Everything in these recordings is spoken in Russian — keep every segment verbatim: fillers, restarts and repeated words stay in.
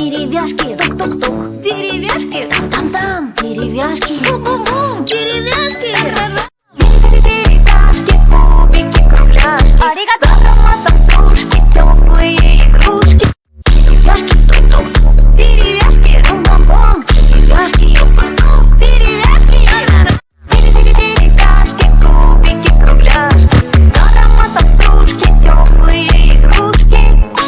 Деревяшки, тук-тук-тук, деревяшки, там-там, деревяшки, бум-бум-бум, деревяшки. Деревяшки, кубики, кругляшки, за ароматом стружки, теплые игрушки. Деревяшки, тук-тук-тук, деревяшки, бум-бум-бум, деревяшки, тук-тук-тук, деревяшки. Деревяшки, кубики, кругляшки, за ароматом стружки, теплые игрушки.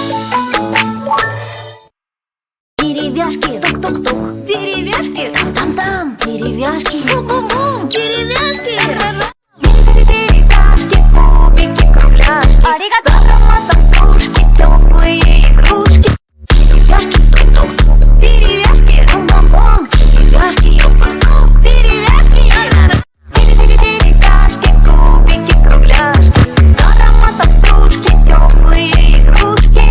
Деревяшки, тук-тук-тук, деревяшки, там-там, деревяшки, бум-бум-бум, деревяшки. Деревяшки, кубики, кругляшки, за ароматом стружки, теплые игрушки. Деревяшки, тук-тук-тук, деревяшки, бум-бум-бум, деревяшки, тук-тук-тук, деревяшки. Деревяшки, кубики, кругляшки, за ароматом стружки, теплые игрушки.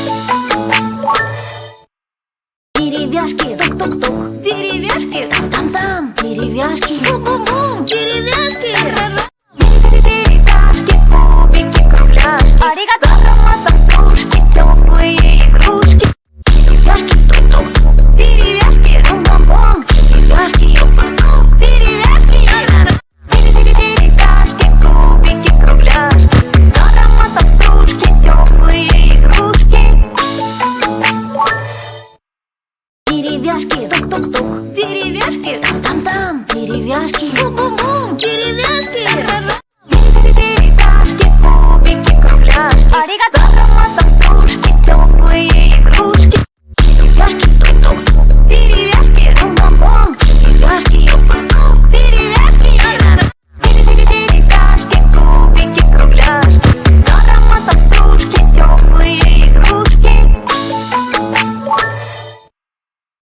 Деревяшки, тук-тук-тук, деревяшки, там-там, деревяшки, бум-бум-бум, деревяшки. Деревяшки, кубики, кругляшки, за ароматом стружки, теплые игрушки. Деревяшки, тук-тук-тук, деревяшки, бум-бум-бум, деревяшки, тук-тук-тук, деревяшки. Деревяшки, кубики, кругляшки, за ароматом стружки, теплые игрушки. Деревяшки, тук-тук-тук, деревяшки, там-там, деревяшки, бум-бум-бум, деревяшки. Деревяшки, кубики, кругляшки, за